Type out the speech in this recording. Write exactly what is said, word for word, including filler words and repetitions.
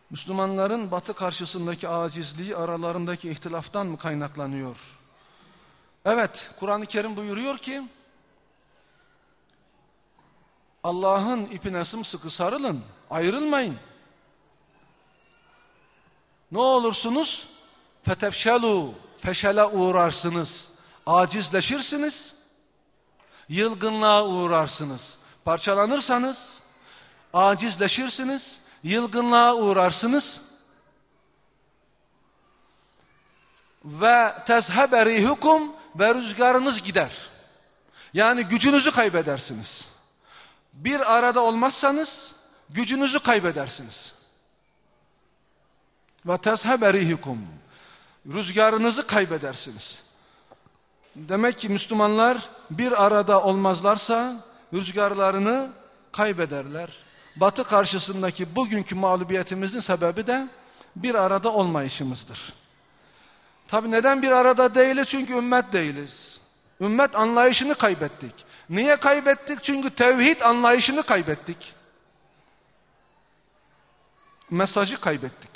Müslümanların Batı karşısındaki acizliği aralarındaki ihtilaftan mı kaynaklanıyor? Evet, Kur'an-ı Kerim buyuruyor ki Allah'ın ipine sımsıkı sarılın, ayrılmayın. Ne olursunuz? Fetefşelu, feşele uğrarsınız, acizleşirsiniz, yılgınlığa uğrarsınız. Parçalanırsanız acizleşirsiniz, yılgınlığa uğrarsınız. Ve tezhebe rihukum, ve rüzgarınız gider. Yani gücünüzü kaybedersiniz. Bir arada olmazsanız gücünüzü kaybedersiniz. Ve tezhebe rihukum, rüzgarınızı kaybedersiniz. Demek ki Müslümanlar bir arada olmazlarsa rüzgarlarını kaybederler. Batı karşısındaki bugünkü mağlubiyetimizin sebebi de bir arada olmayışımızdır. Tabi neden bir arada değiliz? Çünkü ümmet değiliz. Ümmet anlayışını kaybettik. Niye kaybettik? Çünkü tevhid anlayışını kaybettik. Mesajı kaybettik.